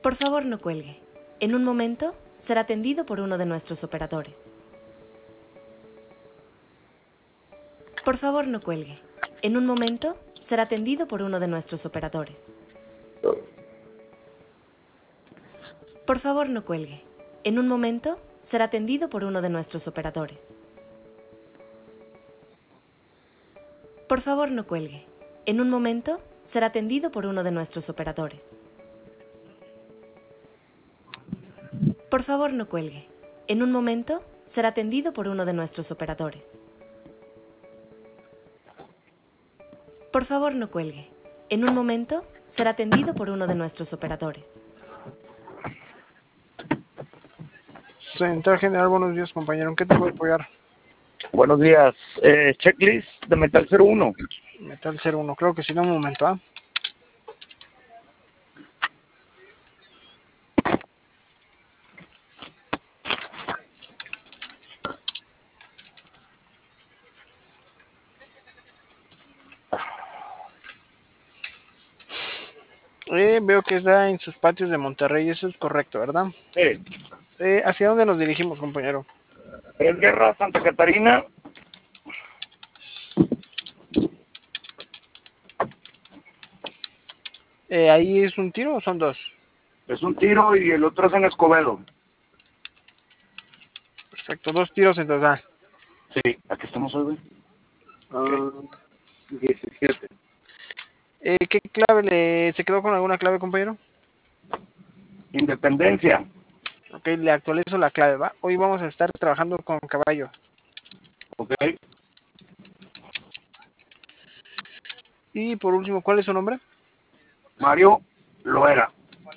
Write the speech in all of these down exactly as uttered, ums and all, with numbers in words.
Por favor, no cuelgue. En un momento será atendido por uno de nuestros operadores. Por favor, no cuelgue. En un momento será atendido por uno de nuestros operadores. Por favor, no cuelgue. En un momento será atendido por uno de nuestros operadores. Por favor, no cuelgue. En un momento será atendido por uno de nuestros operadores. Por favor, no cuelgue. En un momento será atendido por uno de nuestros operadores. Por favor, no cuelgue. En un momento será atendido por uno de nuestros operadores. Central General, buenos días, compañero. ¿En qué te puedo apoyar? Buenos días. Eh, checklist de Metal cero uno. Metal cero uno, creo que sí, no, un momento, ¿ah? Eh, veo que está en sus patios de Monterrey, eso es correcto, ¿verdad? Sí. Eh, ¿hacia dónde nos dirigimos, compañero? Es Guerra Santa Catarina. Eh, ¿ahí es un tiro o son dos? Es un tiro y el otro es en Escobedo. Perfecto, dos tiros en total. Sí. Aquí estamos hoy, güey. Okay. Uh, diecisiete. Eh, ¿qué clave le... ¿Se quedó con alguna clave, compañero? Independencia. Ok, le actualizo la clave, ¿va? Hoy vamos a estar trabajando con caballo. Ok. Y por último, ¿cuál es su nombre? Mario Loera.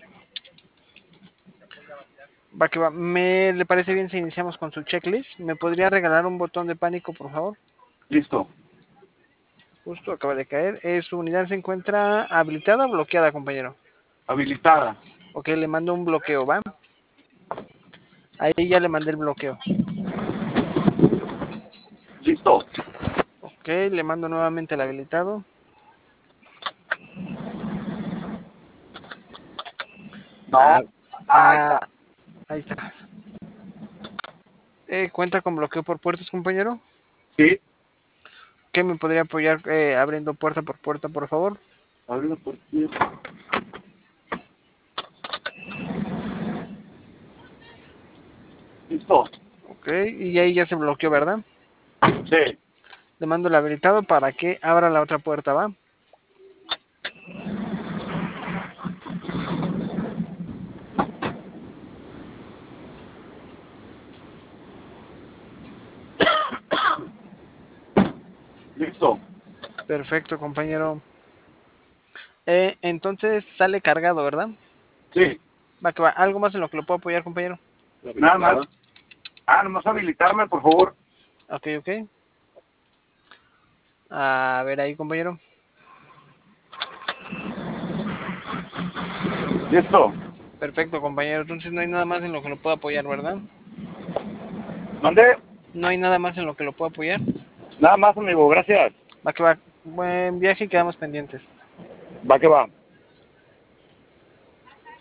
Va que va. ¿Me le parece bien si iniciamos con su checklist? ¿Me podría regalar un botón de pánico, por favor? Listo. Justo acaba de caer. Eh, ¿Su unidad se encuentra habilitada o bloqueada, compañero? Habilitada. Ok, le mando un bloqueo, ¿va? Ahí ya le mandé el bloqueo. Listo. Ok, le mando nuevamente el habilitado. No. Ah, Ahí ah, está. ahí está. Eh, ¿Cuenta con bloqueo por puertas, compañero? Sí. ¿Qué me podría apoyar eh, abriendo puerta por puerta, por favor? Ábrelo por aquí. Listo. Ok, y ahí ya se bloqueó, ¿verdad? Sí. Le mando el habilitado para que abra la otra puerta, ¿va? Listo. Perfecto, compañero. Eh, entonces sale cargado, ¿verdad? Sí. Va que va. ¿Algo más en lo que lo puedo apoyar, compañero? Nada más. Ah, nomás habilitarme, por favor. Ok, ok. A ver ahí, compañero. Listo. Perfecto, compañero. Entonces no hay nada más en lo que lo puedo apoyar, ¿verdad? ¿Dónde? No hay nada más en lo que lo puedo apoyar. Nada más, amigo. Gracias. Va que va. Buen viaje y quedamos pendientes. Va que va.